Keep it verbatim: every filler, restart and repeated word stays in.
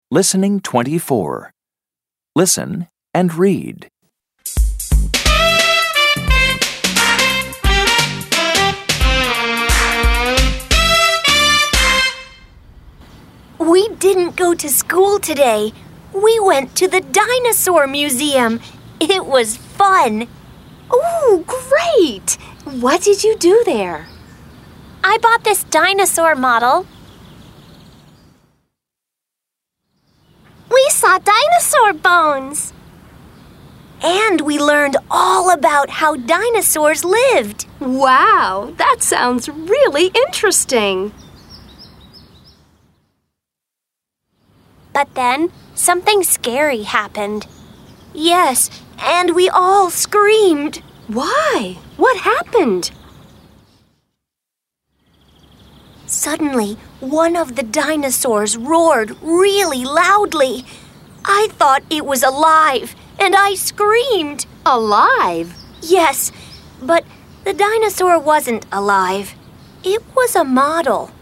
Listening twenty-four. Listen and read. We didn't go to school today. We went to the dinosaur museum. It was fun. Ooh, great! What did you do there? I bought this dinosaur model. We saw dinosaur bones. And we learned all about how dinosaurs lived. Wow, that sounds really interesting. But then, something scary happened. Yes, and we all screamed. Why? What happened? Suddenly, one of the dinosaurs roared really loudly. I thought it was alive, and I screamed. Alive? Yes, but the dinosaur wasn't alive. It was a model.